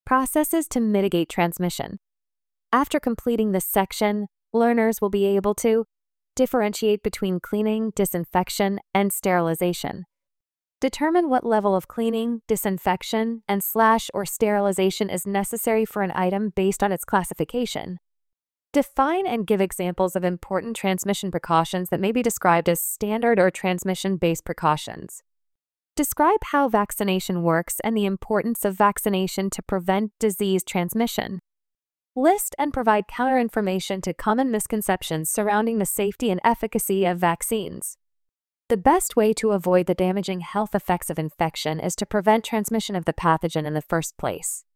processes to mitigate transmission. After completing this section, learners will be able to differentiate between cleaning, disinfection, and sterilization. Determine what level of cleaning, disinfection, and or sterilization is necessary for an item based on its classification. Define and give examples of important transmission precautions that may be described as standard or transmission-based precautions. Describe how vaccination works and the importance of vaccination to prevent disease transmission. List and provide counter-information to common misconceptions surrounding the safety and efficacy of vaccines. The best way to avoid the damaging health effects of infection is to prevent transmission of the pathogen in the first place.